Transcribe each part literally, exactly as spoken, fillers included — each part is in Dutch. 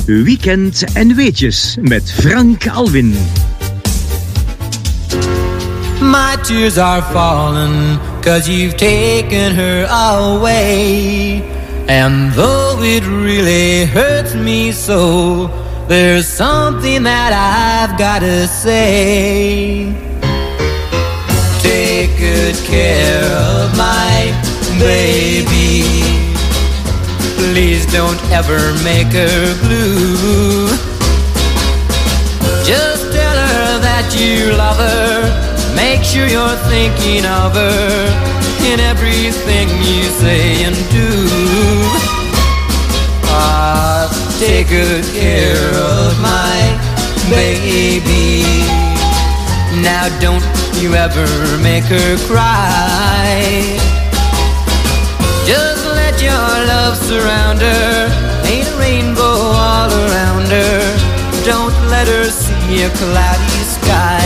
Weekend en Weetjes met Frank Alwin. My tears are falling, 'cause you've taken her away. And though it really hurts me so, there's something that I've gotta say. Take good care of my baby. Please don't ever make her blue. Just tell her that you love her. Make sure you're thinking of her in everything you say and do. Ah, take good care of my baby. Now don't you ever make her cry. Just let your love surround her. Paint a rainbow all around her. Don't let her see a cloudy sky.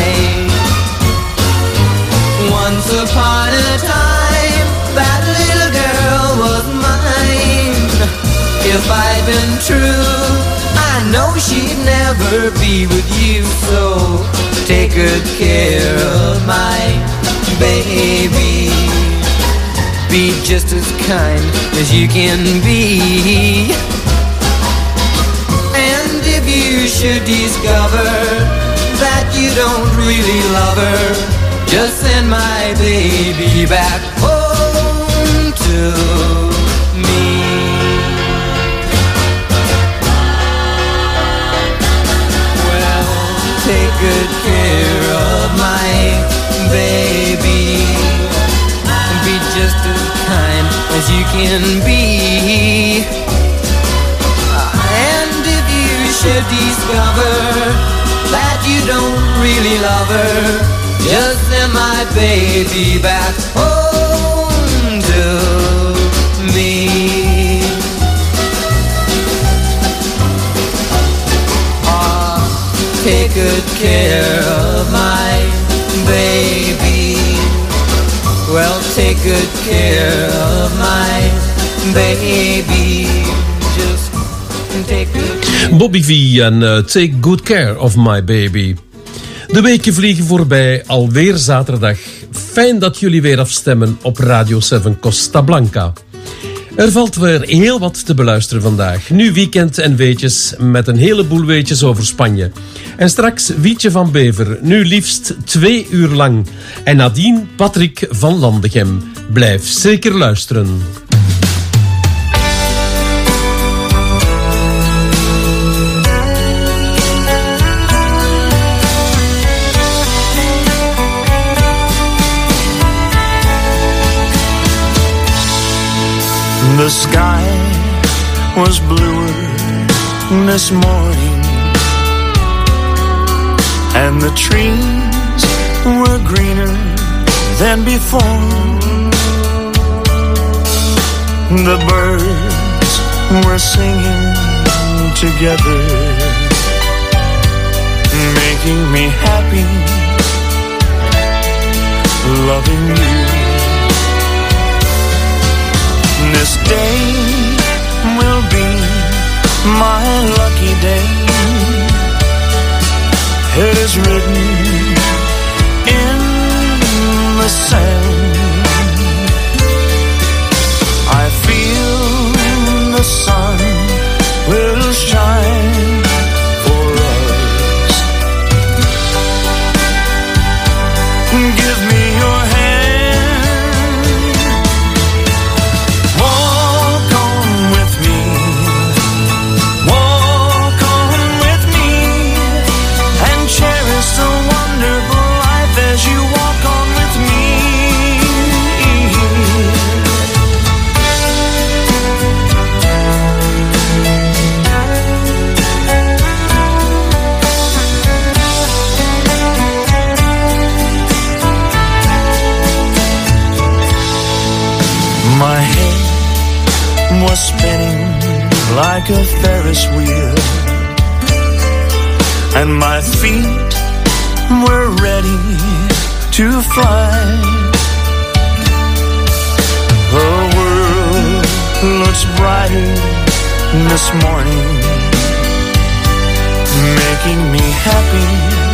Once upon a time, that little girl was mine. If I'd been true, I know she'd never be with you. So take good care of my baby. Be just as kind as you can be. And if you should discover that you don't really love her, just send my baby back home to me. Well, take good care of my baby. Be just as kind as you can be. And if you should discover that you don't really love her, just send my baby back home to me. Ah, take good care of my baby. Well, take good care of my baby. Just take good care. Bobby V en uh, Take Good Care of My Baby. De weken vliegen voorbij, alweer zaterdag. Fijn dat jullie weer afstemmen op Radio zeven Costa Blanca. Er valt weer heel wat te beluisteren vandaag. Nu Weekend en Weetjes met een heleboel weetjes over Spanje. En straks Wietje van Bever, nu liefst twee uur lang. En nadien Patrick van Landegem. Blijf zeker luisteren. The sky was bluer this morning, and the trees were greener than before. The birds were singing together, making me happy, loving you. This day will be my lucky day. It is written in the sand. I feel the sun will shine for us. Give me your hand. My head was spinning like a Ferris wheel, and my feet were ready to fly. The world looks brighter this morning making me happy,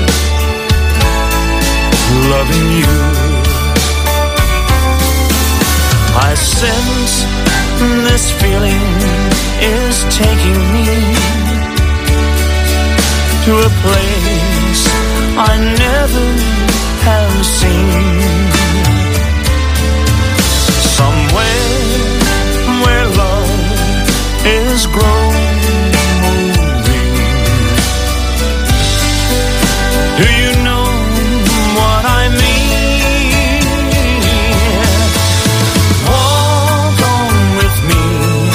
loving you. I sense this feeling is taking me to a place I never have seen. Somewhere where love is growing, moving. Do you know what I mean? Walk on with me,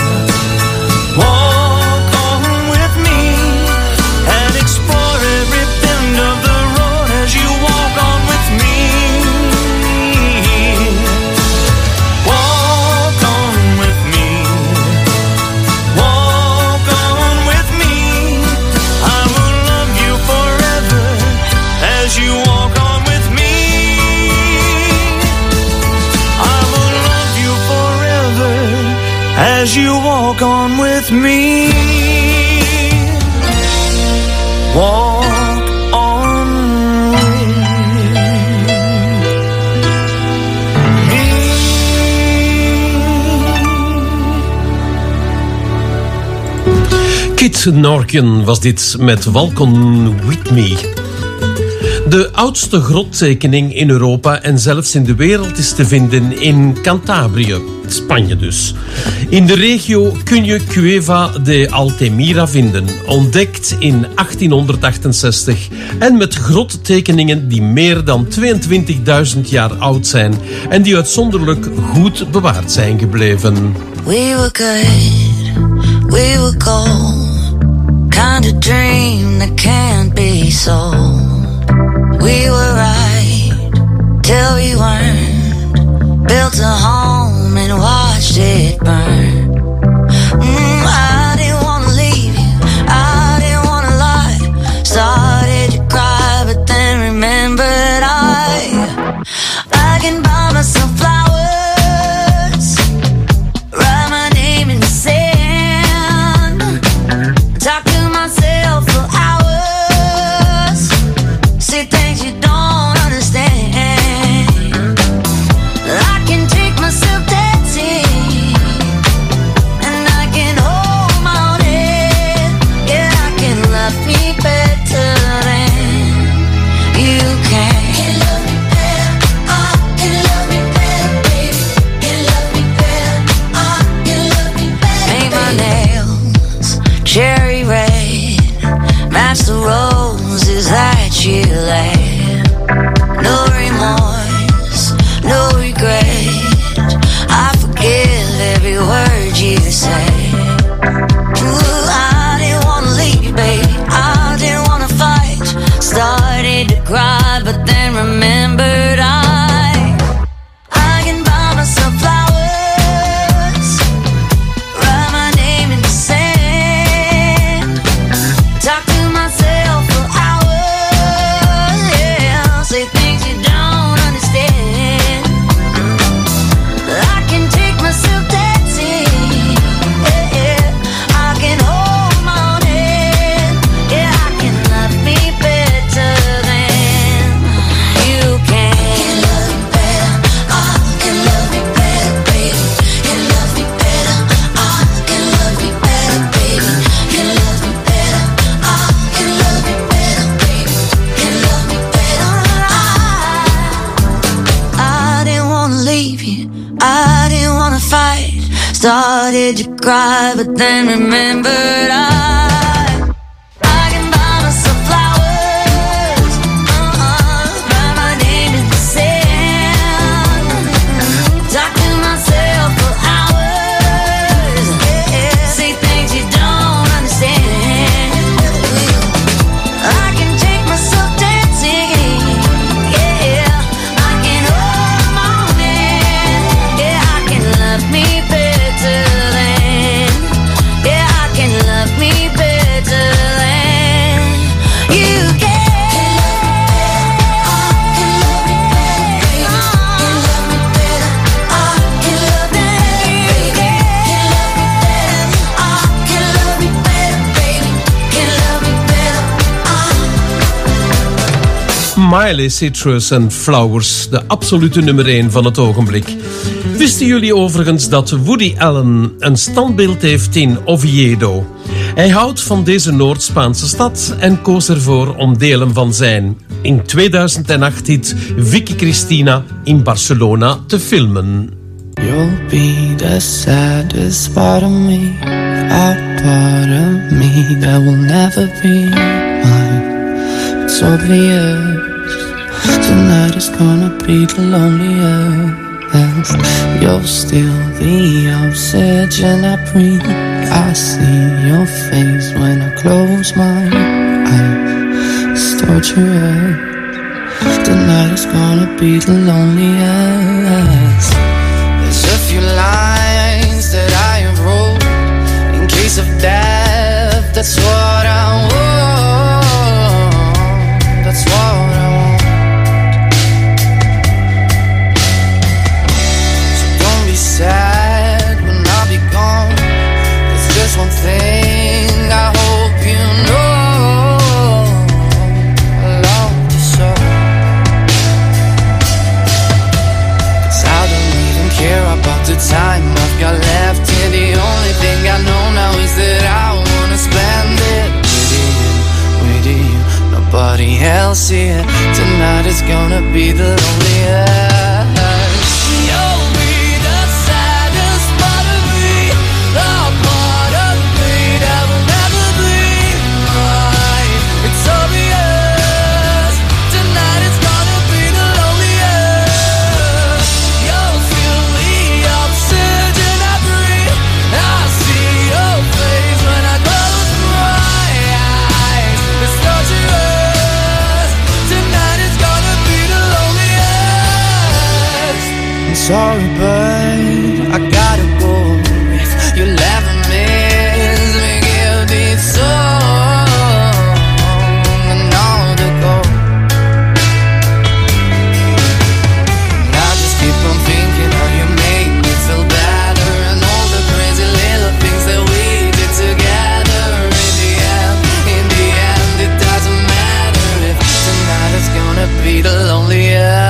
walk on with me, and explore every bend of the road as you walk on with me. Walk on with me, walk on with me. I will love you forever as you walk on with me. I will love you forever as you walk on with me. Walk on with me. Kit Norken was dit met Walk on With Me. De oudste grottekening in Europa en zelfs in de wereld is te vinden in Cantabrië, Spanje dus. In de regio kun je Cueva de Altamira vinden, ontdekt in achttienhonderdachtenzestig en met grottekeningen die meer dan tweeëntwintigduizend jaar oud zijn en die uitzonderlijk goed bewaard zijn gebleven. We were good, we were gold, kind of dream that can't be sold. We were right till we weren't, built a home and watched it burn. Mm, I didn't wanna leave you, I didn't wanna lie. Started to cry but then remembered I I can buy myself flowers, write my name in the sand, talk to myself for hours, say things you don't understand. I can take myself dancing, and I can hold my own head. Yeah, I can love me better than you can. Can love me better, I can love me better, baby. Can love me better, I can love me better. Paint my nails cherry red, match the roses that you laid. No remorse, no regret, I forgive every word you say. Ooh, I didn't wanna leave you, baby, I didn't wanna fight. Started to cry, but then remembered I I can buy myself flowers, write my name in the sand, talk to myself for hours, yeah, say things you don't understand. I can take myself dancing, yeah, yeah. I can hold my own head, yeah, I can love me better than you can. Can love me better, I can love me better, baby. Can love me better, I can love me better, baby. Can love me better, I can love me better, baby. Can love me better, I I didn't wanna leave you, I didn't wanna fight. Started to cry, but then remembered I I can buy myself flowers, uh-uh, write my name in the sand, talk to myself for hours, yeah, say things you don't understand. I can take myself dancing, yeah, I can hold my own hand, yeah, I can love me better than, yeah, I can love me better. Miley Citrus en Flowers, de absolute nummer één van het ogenblik. Wisten jullie overigens dat Woody Allen een standbeeld heeft in Oviedo? Hij houdt van deze Noord-Spaanse stad en koos ervoor om delen van zijn in tweeduizend acht hit Vicky Cristina in Barcelona te filmen. You'll be the saddest part of me, a part of me that will never be mine. It's obvious tonight is gonna be the loneliest. You're still the oxygen I breathe. I see your face when I close my eyes. Start your head. Tonight is gonna be the loneliest. There's a few lines that I have wrote in case of death. That's what I want. That's what I want. Sad when I'll be gone. There's just one thing I hope you know. I love you so. Cause I don't even care about the time I've got left here. The only thing I know now is that I wanna spend it with you, with you, nobody else here. Tonight is gonna be the loneliest. Sorry, but I gotta go. If you'll ever miss me, give this song and all the gold. And I just keep on thinking how you make me feel better, and all the crazy little things that we did together. In the end, in the end, it doesn't matter if tonight is gonna be the loneliest.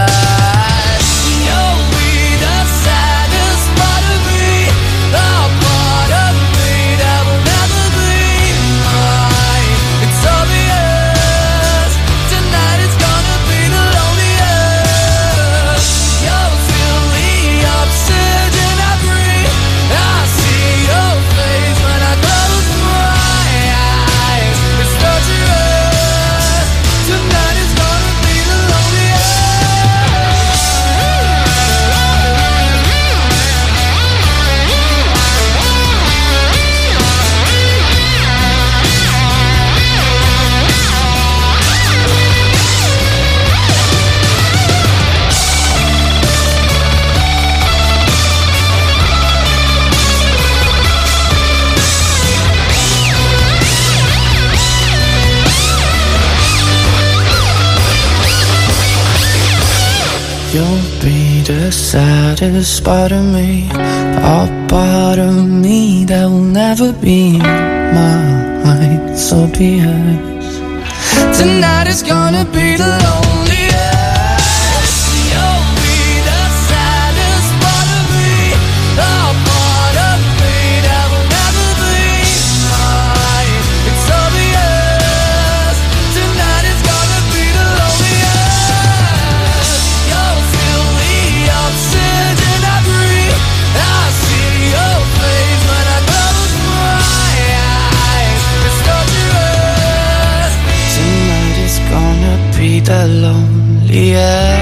You'll be the saddest part of me, a part of me that will never be mine. So be it. Tonight is gonna be the loneliest. You'll be the saddest part of me, a part of me that will never be mine. It's obvious. Tonight is gonna be the loneliest. You're still the oxygen I breathe. I see your face when I close my eyes. It's torturous. Tonight is gonna be the loneliest.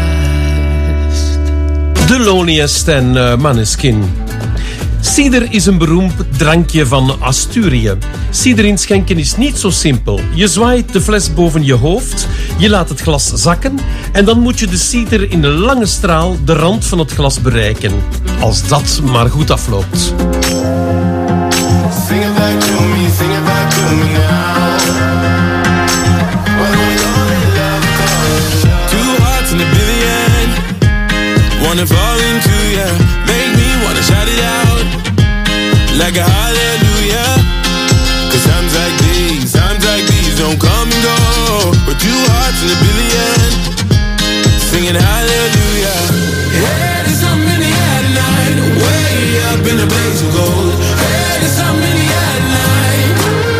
The Loneliest en uh, Maneskin. Cider is een beroemd drankje van Asturië. Cider inschenken is niet zo simpel. Je zwaait de fles boven je hoofd, je laat het glas zakken en dan moet je de cider in een lange straal de rand van het glas bereiken. Als dat maar goed afloopt. Sing it back to me, sing it back to me now. When we all in love, two hearts in a billion, wanna fall into ya, make me wanna shout it out like a hallelujah. Cause times like these, times like these don't come and go, but two hearts in a billion, singing hallelujah. Hey, there's something in the air tonight, way up in the blaze of gold. Hey, there's something in the air tonight.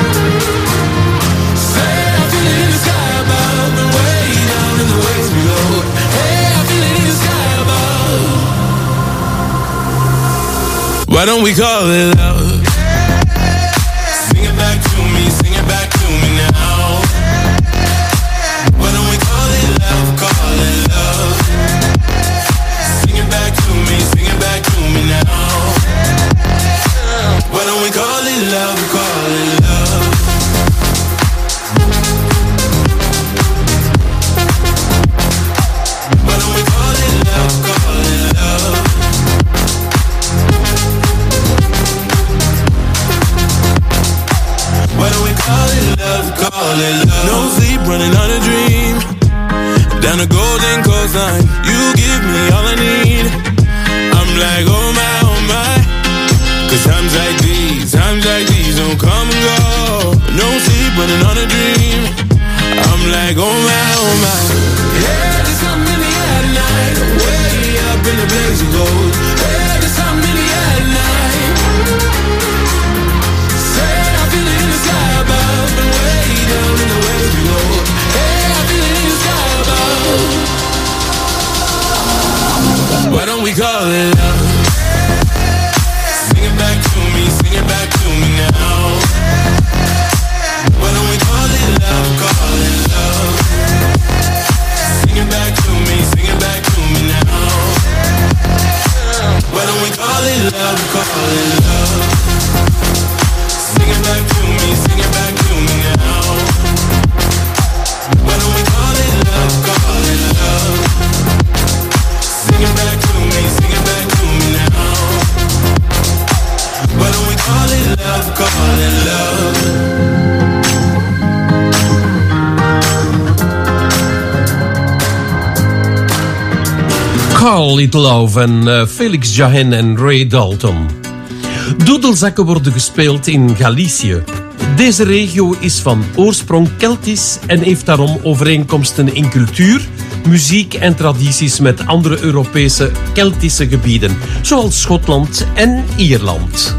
Say, I feel it in the sky above and way down in the waves below. Hey, I feel it in the sky above. Why don't we call it love? Sing it back to me, sing it back to me now. Why don't we call it love, call it love? Sing it back to me, sing it back to me now. Why don't we call it love, call it love? Why don't we call it love, call it love? Why don't we call it love, call it love? No sleep, running on a dream. Down the golden coastline, you give me all I need. I'm like, oh my, oh my. Cause times like these, times like these don't come and go. No sleep, running on a dream. I'm like, oh my, oh my. Yeah, there's something in the air tonight, way up in the blaze of gold. Yeah, there's something in the air tonight. Say, I feel it in the sky above and way down in the waves below. Hey, I feel it in the sky above. Why don't we call it love? Sing it back to me, sing it back to me now. Why don't we call it love, call it love? Sing it back to me, sing it back to me now. Why don't we call it love, call it love? Sing it back to me, sing it back to me now. Why don't we call it love, call it love? Sing it back to me, sing it back to me now. Why don't we call it love, call it love? Call It Love en uh, Felix Jahen en Ray Dalton. Doedelzakken worden gespeeld in Galicië. Deze regio is van oorsprong Keltisch en heeft daarom overeenkomsten in cultuur, muziek en tradities met andere Europese Keltische gebieden, zoals Schotland en Ierland.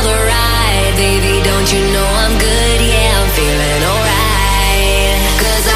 Don't you know I'm good? Yeah, I'm feeling alright. 'Cause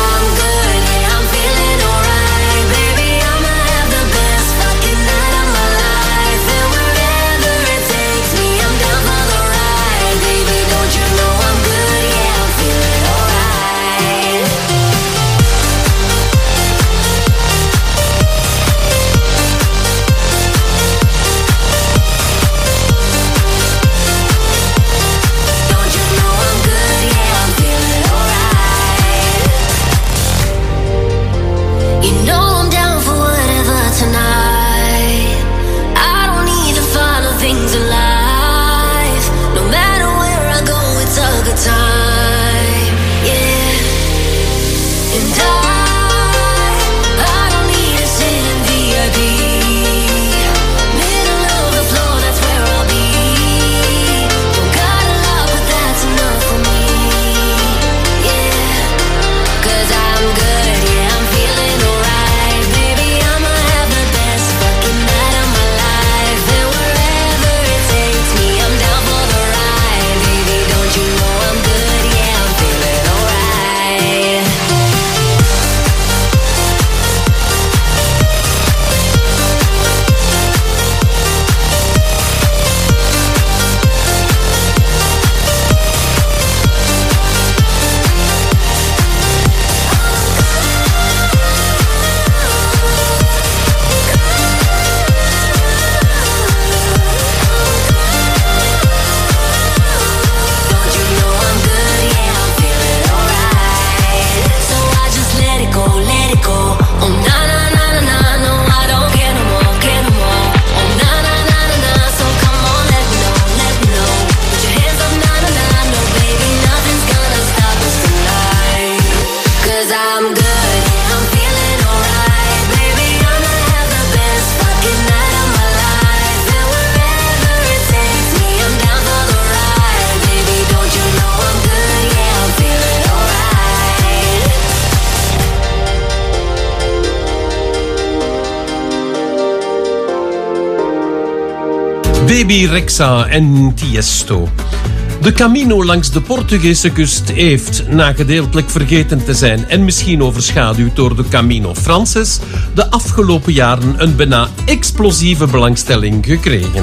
Baby Rexha en Tiesto. De Camino langs de Portugese kust heeft, na gedeeltelijk vergeten te zijn en misschien overschaduwd door de Camino Frances, de afgelopen jaren een bijna explosieve belangstelling gekregen.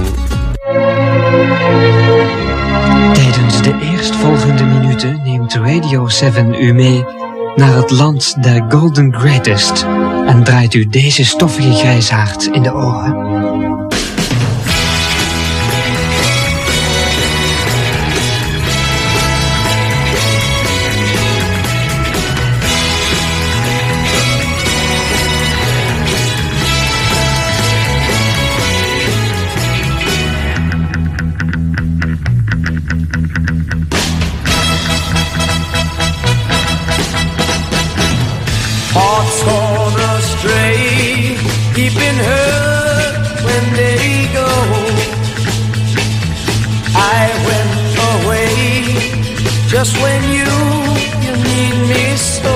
Tijdens de eerstvolgende minuten neemt Radio zeven u mee naar het land der Golden Greatest en draait u deze stoffige grijsaard in de oren. Hearts gone astray, deep in hurt when they go. I went away just when you, you need me so.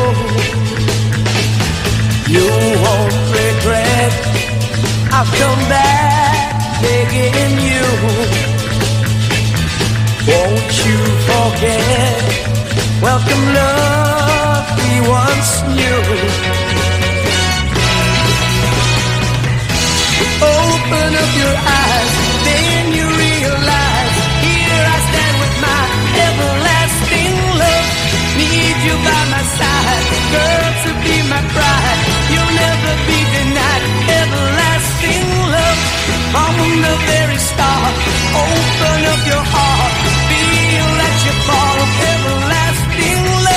You won't regret, I've come back begging you. Won't you forget, welcome love we once knew. Open up your eyes, then you realize, here I stand with my everlasting love. Need you by my side, girl, to be my bride. You'll never be denied everlasting love. From the very start, open up your heart, feel that you fall of everlasting love.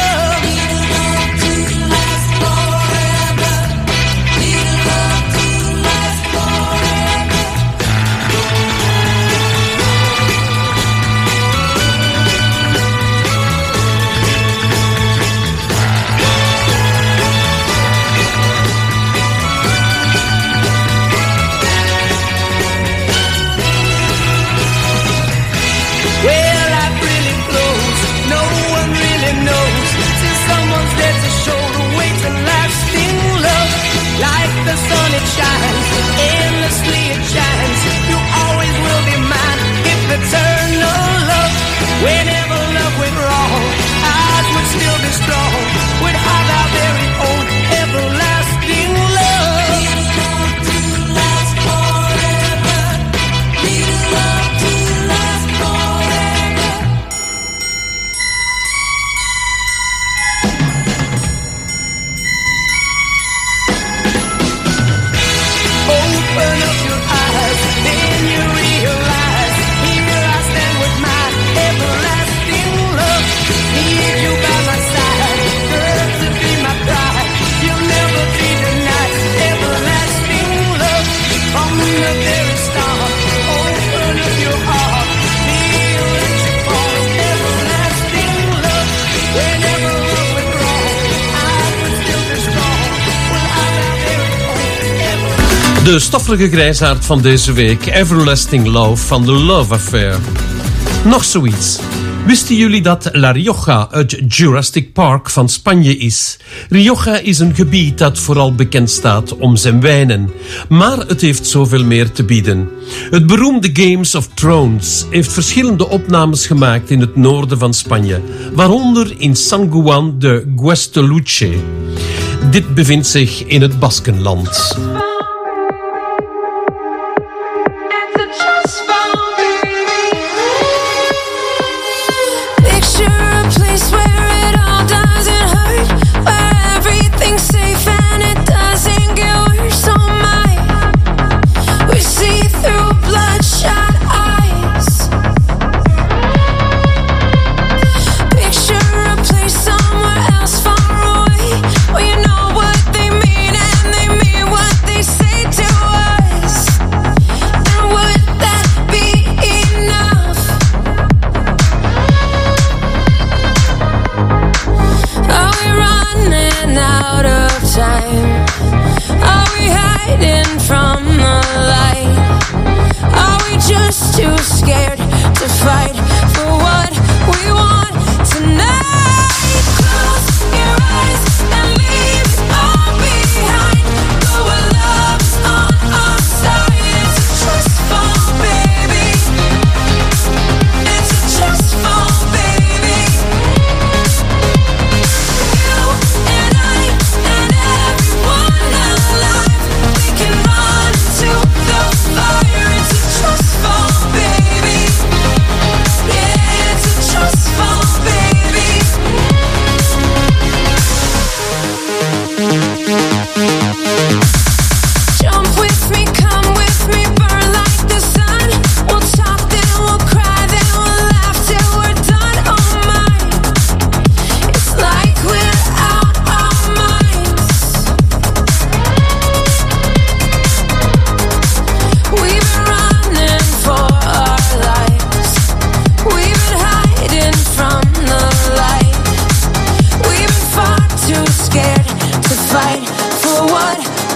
Like the sun it shines, endlessly it shines. You always will be mine, if eternal love. Whenever love went wrong, ours would still be strong. Would have our very own everlasting love. Need love to last forever. Need love to last forever. Open up your eyes, then you realize, here I stand with my everlasting love. Need you by my side, girl, to be my bride. You'll never be denied everlasting love. From the very start, open up your heart, feel that you fall everlasting love. Whenever love went wrong, I would still be strong. Well, I'm our very own everlasting. De stoffelijke grijsaard van deze week, Everlasting Love van The Love Affair. Nog zoiets. Wisten jullie dat La Rioja het Jurassic Park van Spanje is? Rioja is een gebied dat vooral bekend staat om zijn wijnen. Maar het heeft zoveel meer te bieden. Het beroemde Games of Thrones heeft verschillende opnames gemaakt in het noorden van Spanje. Waaronder in San Juan de Guasteluche. Dit bevindt zich in het Baskenland. Too scared to fight for what we want tonight. Close your eyes and leave all behind. Go where love's on our side. It's a trust fall, baby.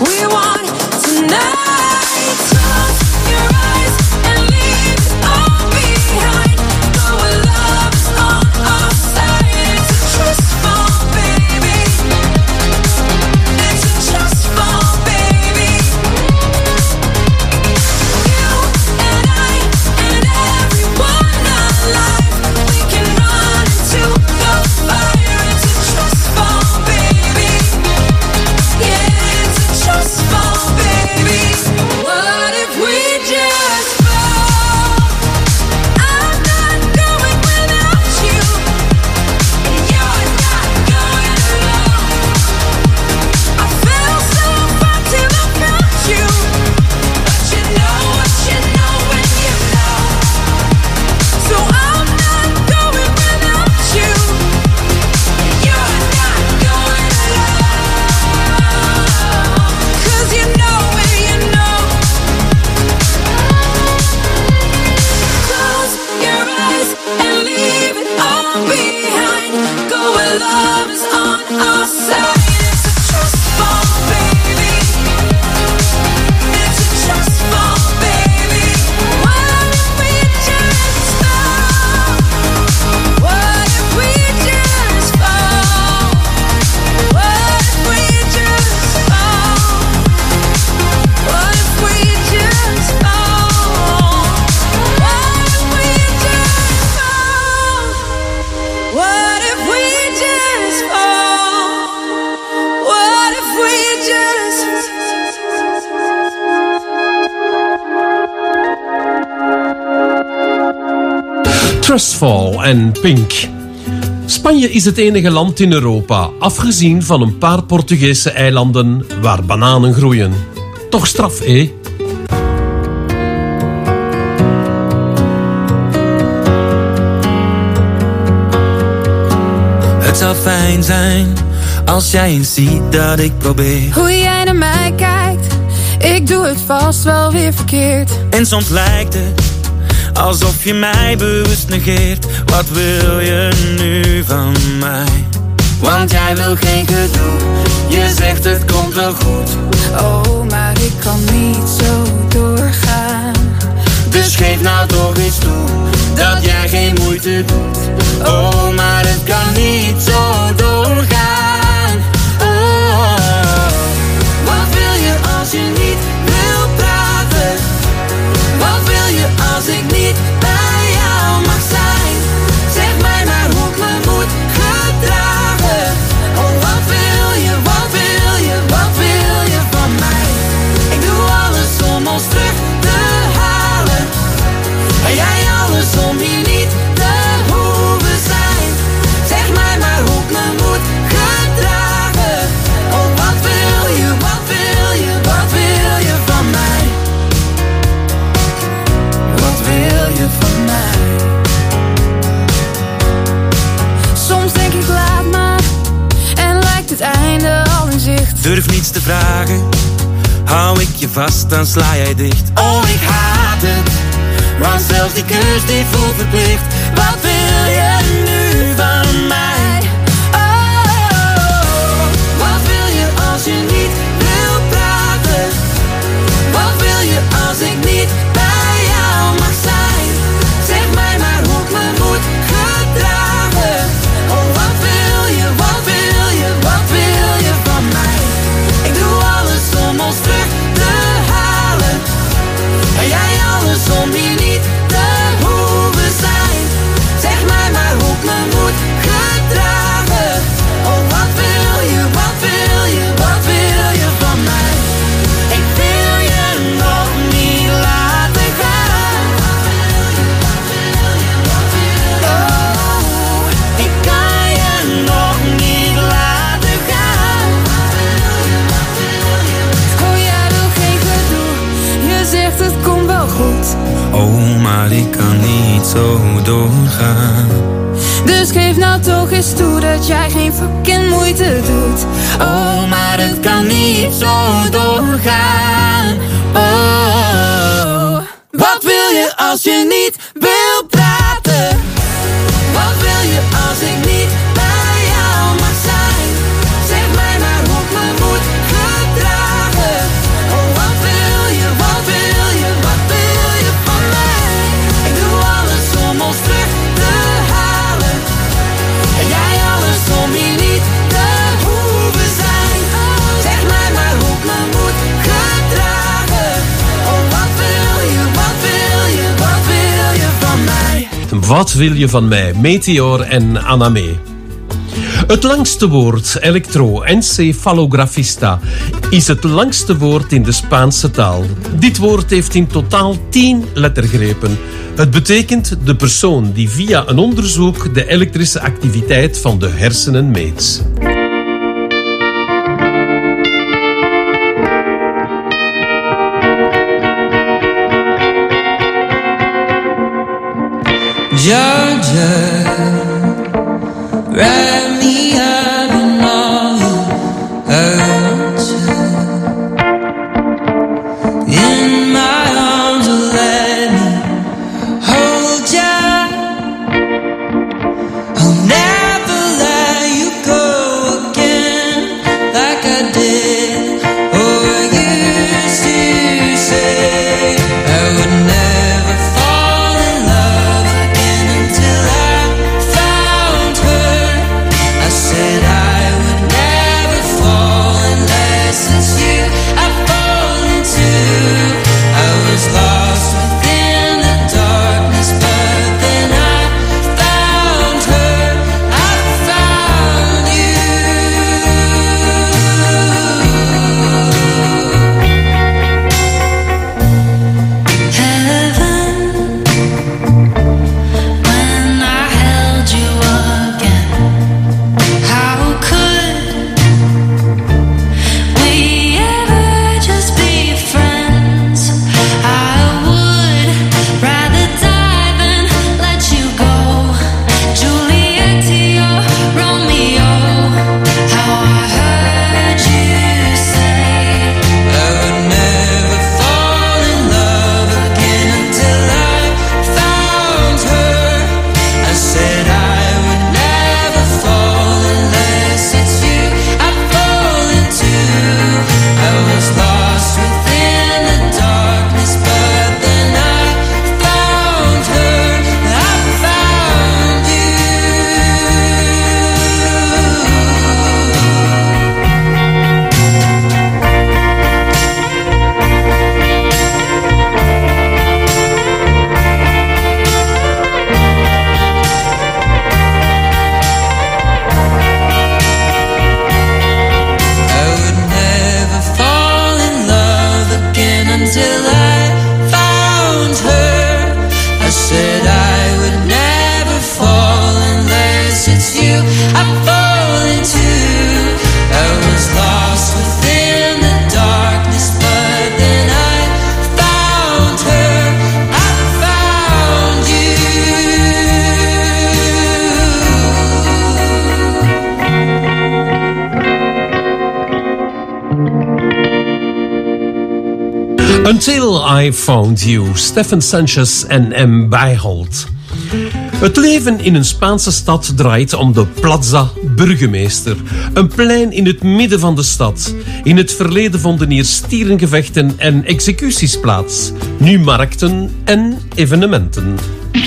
we want tonight. Close your eyes and leave it all behind. Go where love is on our side. It's a trust fall, baby. It's a trust fall, baby. You and I and everyone alive, we can run into the fire. It's a trust fall, baby. Yeah, it's a trust fall, baby. What if we just fall? I'm not going without you, and you're not going alone. I fell so far till I found you, but you know what you know when you know. So I'm not going without you, and you're not going alone. 'Cause you know where you know. Close your eyes and leave it all behind. Go where love is on our side. It's a trust fall, baby. It's a trust fall, baby. What if we just fall? What if we just fall? What if we just fall? What if we just fall? What if we just fall? What if we just fall? What if we just Trustfall en Pink. Spanje is het enige land in Europa, afgezien van een paar Portugese eilanden, waar bananen groeien. Toch straf, hé? Het zou fijn zijn als jij eens ziet dat ik probeer. hoe jij naar mij kijkt? Ik doe het vast wel weer verkeerd. En soms lijkt het alsof je mij bewust negeert. Wat wil je nu van mij? Want jij wil geen gedoe. Je zegt het komt wel goed. Oh, maar ik kan niet zo doorgaan. Dus geef nou toch eens toe dat jij geen moeite doet. Oh, maar het kan niet zo doorgaan. Oh, wat wil je als je niet wil praten? Wat wil je als ik niet bij jou mag zijn? Zeg mij maar hoe ik me moet gedragen. Oh, wat wil je, wat wil je, wat wil je van mij? Ik doe alles om ons terug te halen. En jij alles om hier niet te hoeven zijn. Zeg mij maar hoe ik me moet gedragen. Oh, wat wil je, wat wil je, wat wil je van mij? Wat wil je van mij? Soms denk ik laat maar en lijkt het einde al in zicht. Durf niets te vragen. Hou ik je vast, dan sla jij dicht. Oh, ik haat het. Want zelfs die kus die voelt verplicht. Wat wil je nu van mij? Oh, wat wil je als je niet wil praten? Wat wil je als ik niet bij jou mag zijn? Zeg mij maar hoe ik me moet gedragen. Oh, wat wil je, wat wil je, wat wil je van mij? Ik doe alles om ons terug te halen. En jij alles om hier niet te hoeven zijn. Zeg mij maar hoe ik me moet gedragen. Oh, wat wil je, wat wil je, wat wil je van mij? Ik wil je nog niet laten gaan. Oh, ik kan je nog niet laten gaan. Oh, jij wil geen gedoe. Je zegt het komt wel goed. Oh, maar ik kan niet zo doorgaan. Dus geef nou toch eens toe dat jij geen fucking moeite doet. Oh, maar het kan niet zo doorgaan. Oh, wat wil je als je niet wil praten? Wat wil je als ik niet bij jou mag zijn? Zeg mij maar hoe ik me moet gedragen. Wat wil je van mij? Meteor en Anamé. Het langste woord, electroencefalografista, is het langste woord in de Spaanse taal. Dit woord heeft in totaal tien lettergrepen. Het betekent de persoon die via een onderzoek de elektrische activiteit van de hersenen meet. Georgia, wrap me up in all your hurt. In my arms, let me hold ya. I'll never let you go again, like I did or used to say. I would never fall in love again until I found her. I said I would never fall unless it's you I fall into. I was lost within the darkness, but then I found her. I found you. Heaven, when I held you again, how could we ever just be friends? I would rather die than let you go. Juliet to your Romeo, how I heard you say I would never fall in love again until I found her. I said I would never fall unless it's you I fall into. I was lost within the darkness, but then I found her. I found you. I would never fall in love again until I found her. I said I would never fall unless it's you I fall into. I was lost within the darkness, but then I found her. I found you. Until I Found You, Stefan Sanchez en M. Bijholt. Het leven in een Spaanse stad draait om de Plaza Burgemeester. Een plein in het midden van de stad. In het verleden vonden hier stierengevechten en executies plaats. Nu markten en evenementen.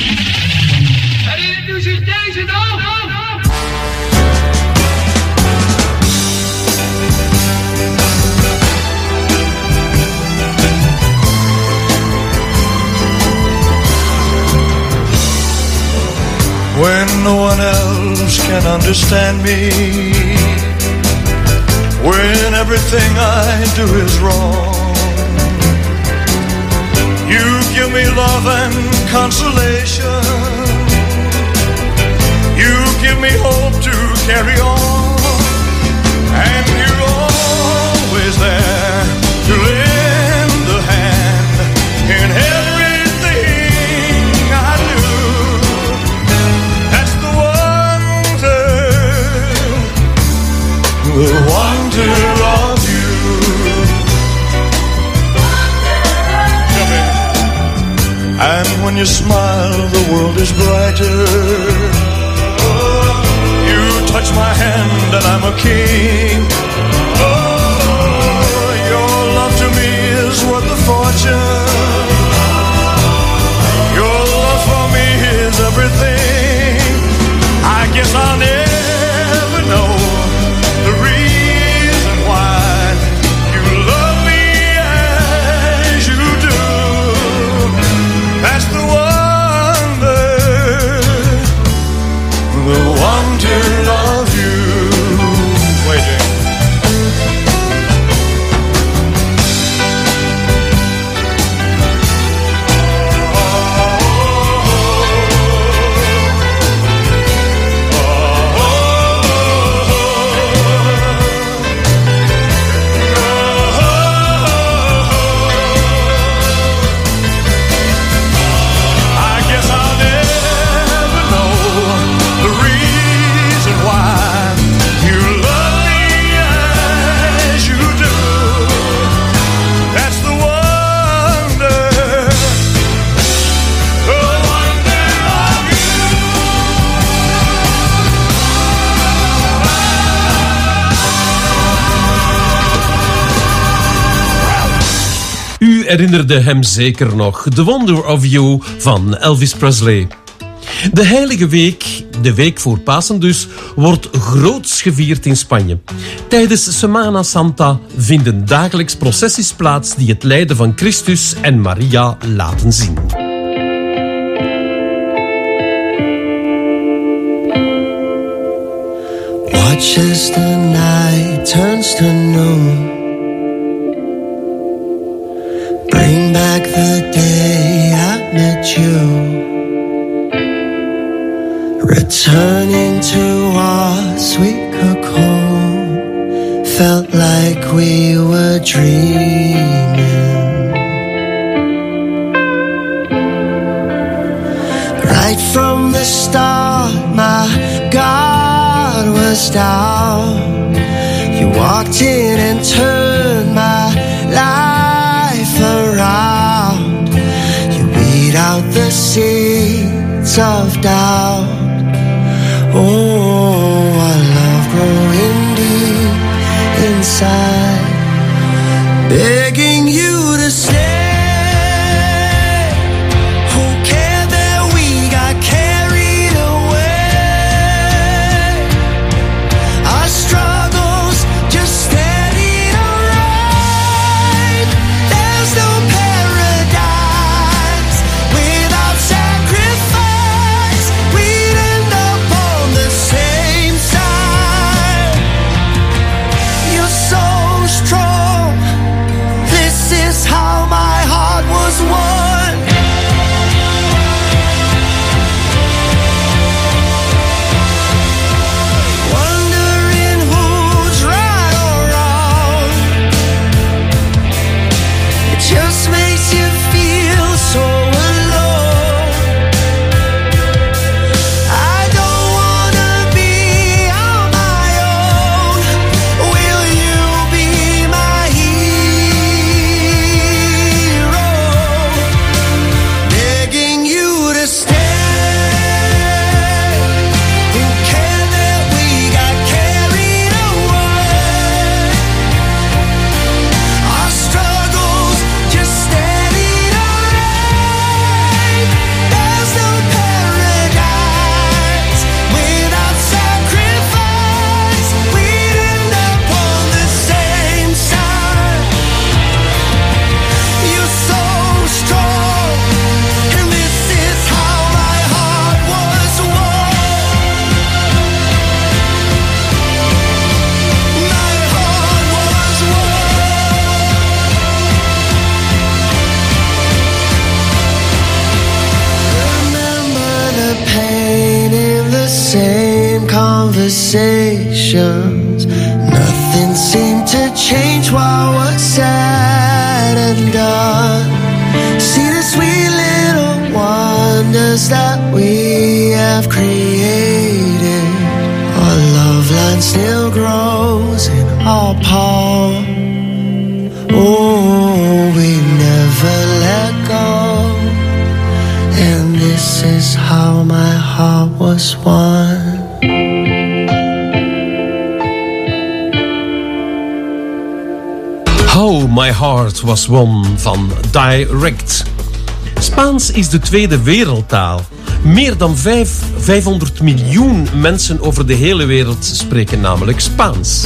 When no one else can understand me, when everything I do is wrong, you give me love and consolation. You give me hope to carry on, and you're always there to lend a hand in everything I do. That's the wonder, the wonder of you. And when you smile, the world is brighter. You touch my hand and I'm a king. Oh, your love to me is worth a fortune. Your love for me is everything. I guess I'll never know the reason why you love me as you do. That's the wonder, U herinnerde hem zeker nog, The Wonder of You van Elvis Presley. De Heilige Week, de week voor Pasen dus, wordt groots gevierd in Spanje. Tijdens Semana Santa vinden dagelijks processies plaats die het lijden van Christus en Maria laten zien. Watch as the night turns to noon. Bring back the day I met you. Returning to our sweet cocoon. Felt like we were dreaming. Right from the start, my God was down. You walked in and turned my life around. You weed out the seeds of doubt. Oh, our love growing deep inside, begging you to stay. Who cared that we got carried away? Our struggles just steadied our right. There's no paradise without sacrifice. We'd end up on the same side. You're so strong. This is how my heart was won. Wondering who's right or wrong. It just makes you feel so alone. I don't wanna be on my own. Will you be my hero? Begging you to stay. Who cared that we got carried away? Our struggles just steadied our right. There's no paradise without sacrifice. We'd end up on the same side. You're so strong, and this is how my heart was won. My heart was won. Remember the pain in the same conversations. Nothing seemed to change while what's said and done. See the sweet little wonders that we have created. Our love line still grows in our palm. Oh, we never let go. And this is how my heart was won. How My Heart Was Won van Direct. Spaans is de tweede wereldtaal. Meer dan vijf, vijfhonderd miljoen mensen over de hele wereld spreken namelijk Spaans.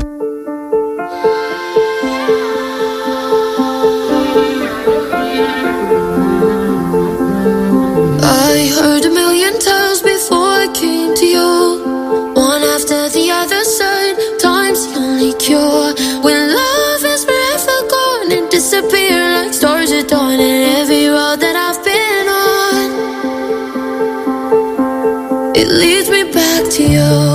I heard a million times before I came to you. One after the other said, time's the only cure. When love is forever gone and disappear like stars at dawn. And every road that I've been on, it leads me back to you.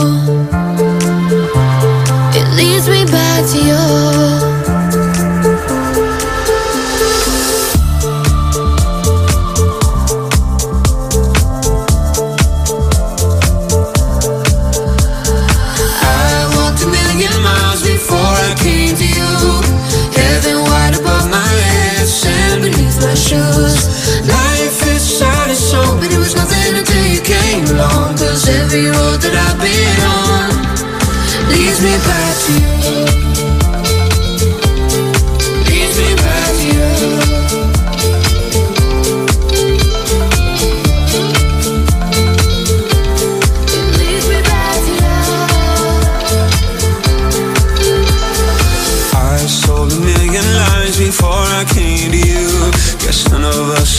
It leads me back to you. Life is sad and so, but it was nothing until you came along. Cause every road that I've been on leads me back to you. Leads me back to you.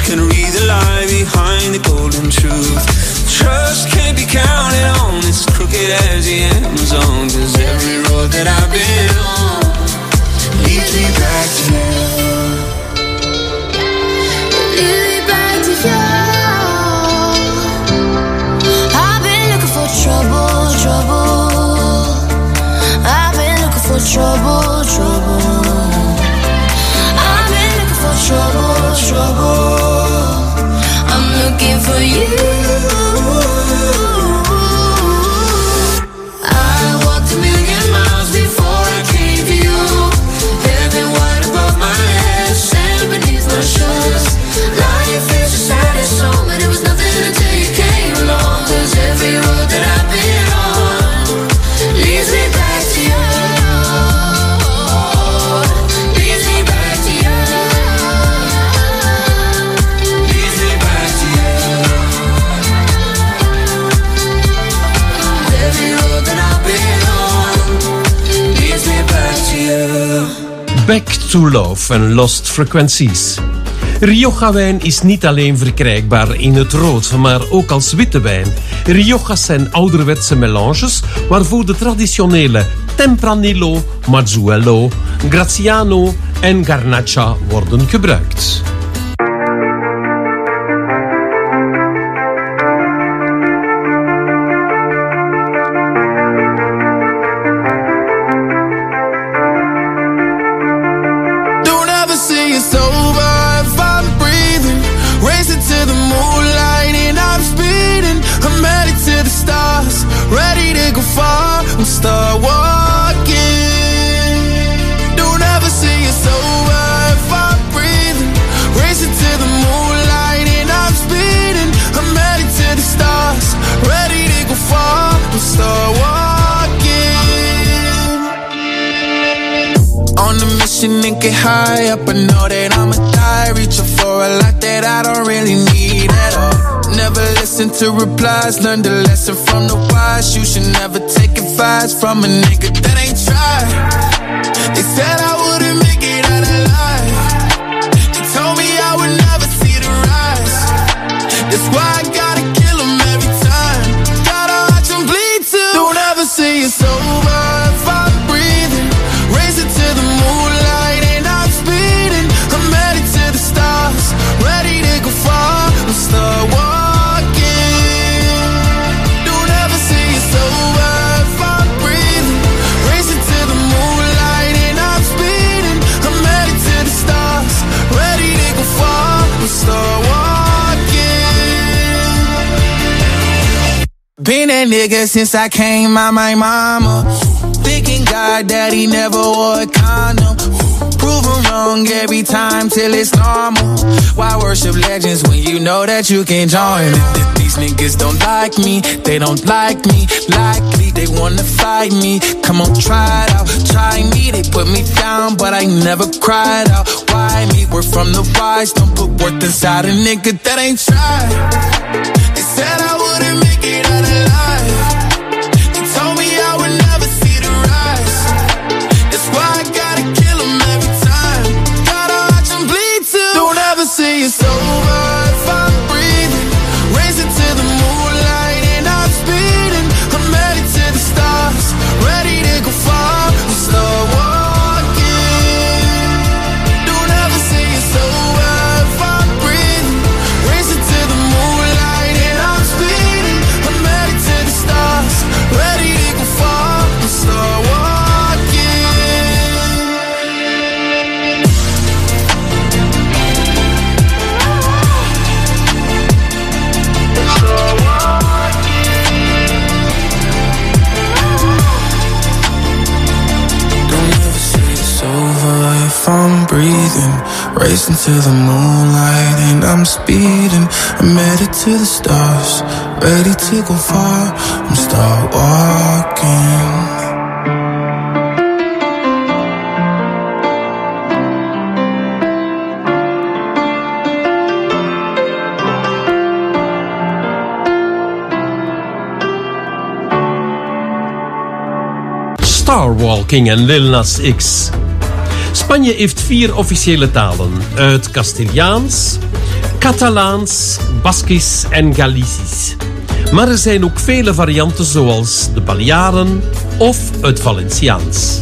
can read the lie behind the golden truth. Trust can't be counted on, it's crooked as the Amazon. Cause every road that I've been on leads me back to you. Lead me back to you. I've been looking for trouble, trouble. I've been looking for trouble, trouble. I've been looking for trouble, trouble. I'm looking for you. I walked a million miles before I came to you. Heaven wide above my head, sand beneath my shoes. Life is the saddest song, but it was nothing until you came along. Cause every road that I've been on leads me back to you. Leads me back to you. Leads me back to you. Every road that I've been on leads me back to you. Back to Love en Lost Frequencies. Rioja-wijn is niet alleen verkrijgbaar in het rood, maar ook als witte wijn. Rioja's zijn ouderwetse melanges waarvoor de traditionele Tempranillo, Mazzuello, Graziano en Garnacha worden gebruikt. Don't ever say it's over if I'm breathing. Racing to the moonlight and I'm speeding. I'm headed to the stars, ready to go far and start walking. Don't ever say it's over if I'm breathing. Racing to the moonlight and I'm speeding. I'm headed to the stars, ready to go far and start walking. On a mission and get high up, I know that I'ma die. Reaching for a lot that I don't really need at all. Never listen to replies, learn the lesson from the wise. You should never take advice from a nigga that ain't tried. They said I wouldn't make it out alive. They told me I would never see the rise. That's why I gotta kill 'em every time. Gotta watch 'em bleed too. Don't ever say it's over if I'm breathing. Racing to the moonlight and I'm speeding. I'm headed to the stars, ready to go far and start walking. Don't ever say it's over if I'm breathing. Racing to the moonlight and I'm speeding. I'm headed to the stars, ready to go far and start walking. Been that nigga since I came out my mama. Thinking God that he never wore a condom. Proven wrong every time till it's normal. Why worship legends when you know that you can join them? These niggas don't like me, they don't like me. Likely they wanna fight me. Come on, try it out, try me. They put me down, but I never cried out. Why me? We're from the wise, don't put worth inside a nigga that ain't tried. They said I wouldn't make it out alive. They told me I would never see the rise. That's why I gotta kill 'em every time. Gotta watch 'em bleed too. Don't ever say it's over if I'm breathing. Racing to the moonlight and I'm speeding. I'm headed to the stars, ready to go far and start walking. Don't ever say it's over if I'm breathing. Racing to the moonlight and I'm speeding. I'm headed to the stars, ready to go far and start walking. If I'm breathing, racing to the moonlight and I'm speeding. I'm headed to the stars, ready to go far. I'm start walking. Starwalking en Lil Nas X. Spanje heeft vier officiële talen. Uit Castiliaans, Catalaans, Baskisch en Galicisch. Maar er zijn ook vele varianten zoals de Balearen of het Valenciaans.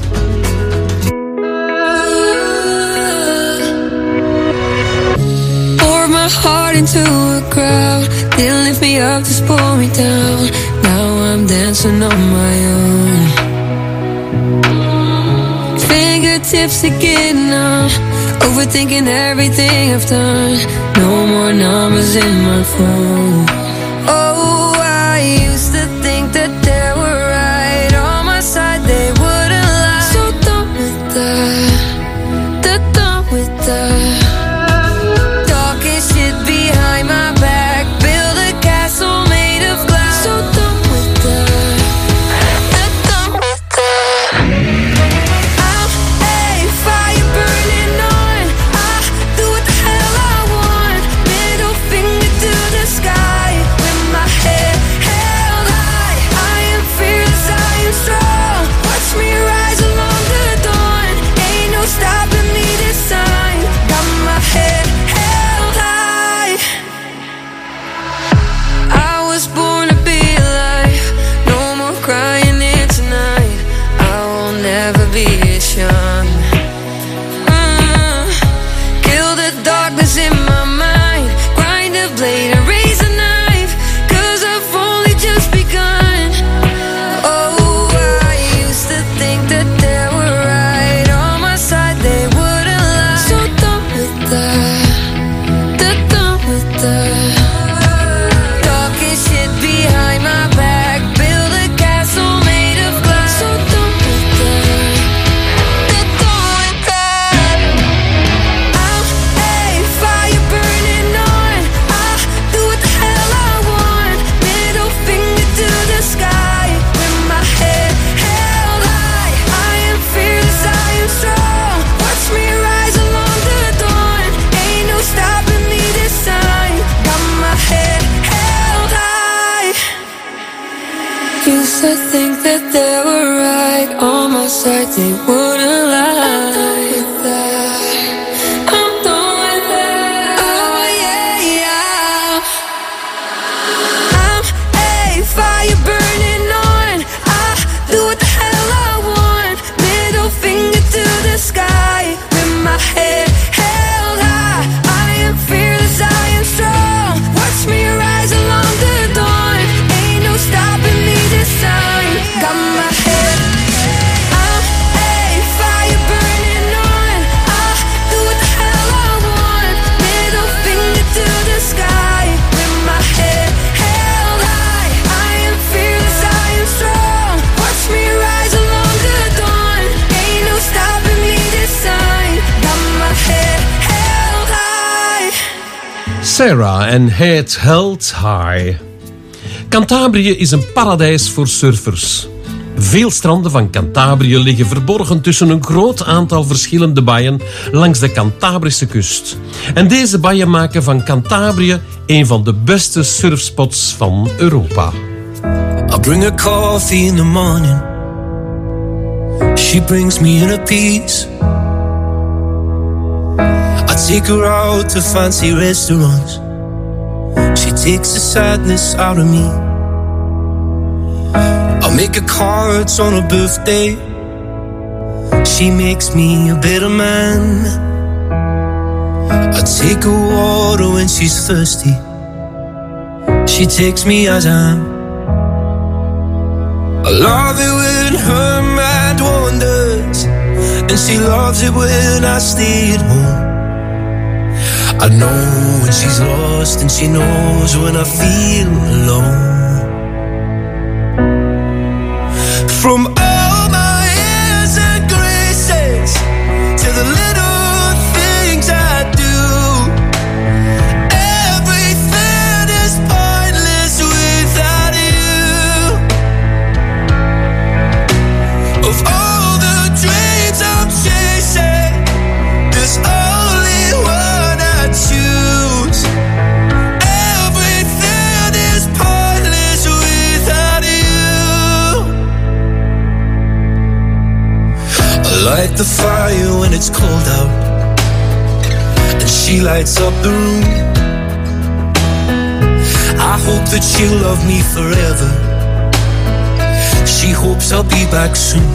Pour my heart into a crowd. Didn't lift me up, just pull me down. Now I'm dancing on my own. Fingertips are getting numb. Overthinking everything I've done. No more numbers in my phone. Oh, I used to think that they were right on my side, they wouldn't lie. So done with that, they're done with that. Talking shit behind my back, build a castle made of glass. So done with that, they're done with that. I'm a fire burning on. I do what the hell I want. Middle finger to the sky with my head held high. I am fearless, I am strong. Watch me rise along the dawn. Ain't no stopping me this time. Got my head held high. I was born to be alive. No more crying here tonight. I will never be shunned. Mm. Kill the darkness in my mind. Grind a blade and raise a knife. Cause I've only just begun. Oh, I used to think that they were right on my side, they wouldn't lie. So done with that, they're done with that. Talking shit behind my back, build a castle made of glass. So done with that, they're done with that. I'm a fire burning on. I do what the hell I want. Middle finger to the sky with my head held high. I am fearless, I am strong. Watch me rise along the dawn. Ain't no stopping me this time. Got my head held high. Used to think that they were right on my side, they wouldn't lie. I'm done with that. Oh yeah, yeah. I'm a fire burning on. I do what the hell I want. Middle finger to the sky with my head held high. I am fearless, I am strong. Watch me rise along the dawn. Ain't no stopping me this time. Got my head. I'm a fire burning on. I do what the hell I want. Middle finger to the sky with my head held high. I am fearless, I am strong. Watch me rise along the dawn. Ain't no stopping me this time. Got my head held high. Sarah en Head Held High. Cantabrië is een paradijs voor surfers. Veel stranden van Cantabrië liggen verborgen tussen een groot aantal verschillende baien langs de Cantabrische kust. En deze baien maken van Cantabrië een van de beste surfspots van Europa. I bring her coffee in the morning. She brings me in a piece. I take her out to fancy restaurants. She takes the sadness out of me. I make her cards on her birthday. She makes me a better man. I take her water when she's thirsty. She takes me as I am. I love it when her mind wanders, and she loves it when I stay at home. I know when she's lost, and she knows when I feel alone. From all my airs and graces to the little things I do, everything is pointless without you. Of all the dreams I'm chasing, there's only one I choose. Everything is pointless without you. I light the fire when it's cold out, and she lights up the room. I hope that she'll love me forever. She hopes I'll be back soon.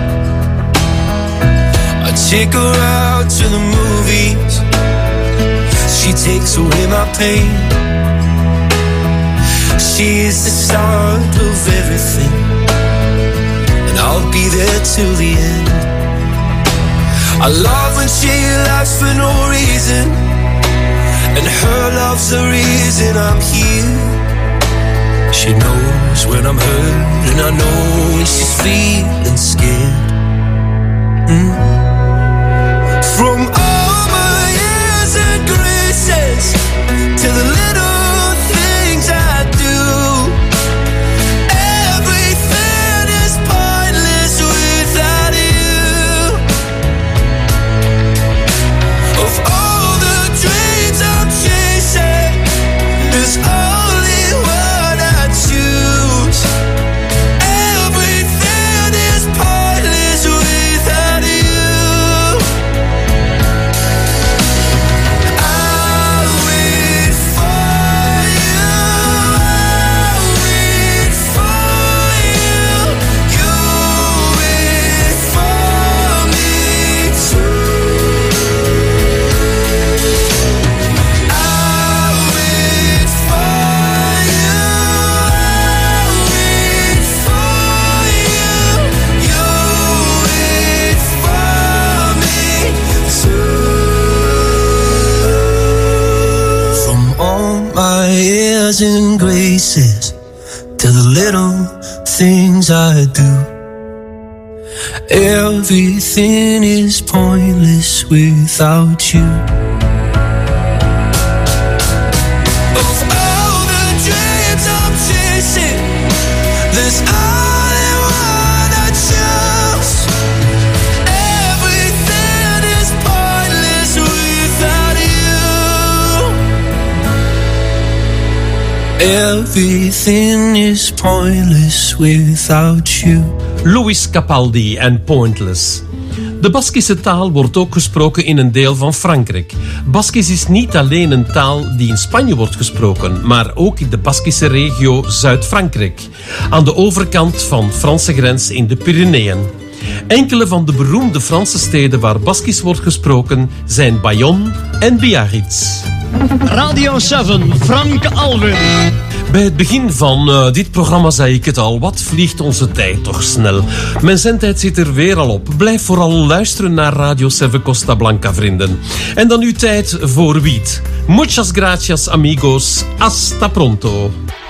I take her out to the movies. She takes away my pain. She is the start of everything, and I'll be there till the end. I love when she laughs for no reason, and her love's the reason I'm here. She knows when I'm hurt, and I know when she's feeling scared. Mm. From all my years and graces to the little things I do, everything is pointless without you. Of all the dreams I'm chasing, there's only one I choose. Everything is pointless without you. I'll wait for you, I'll wait for you, you wait for me too. I'll wait for you, I'll wait for you, you wait for me too. From all my airs and graces to the little things I do, everything is pointless without you. Of all the dreams I'm chasing, there's only one I choose. Everything is pointless without you. Everything is pointless without you. Louis Capaldi en Pointless. De Baskische taal wordt ook gesproken in een deel van Frankrijk. Baskisch is niet alleen een taal die in Spanje wordt gesproken, maar ook in de Baskische regio Zuid-Frankrijk, aan de overkant van Franse grens in de Pyreneeën. Enkele van de beroemde Franse steden waar Baskisch wordt gesproken zijn Bayonne en Biarritz. Radio zeven, Frank Alwin. Bij het begin van uh, dit programma zei ik het al, wat vliegt onze tijd toch snel. Mijn zendtijd zit er weer al op. Blijf vooral luisteren naar Radio zeven Costa Blanca, vrienden. En dan uw tijd voor wiet. Muchas gracias, amigos. Hasta pronto.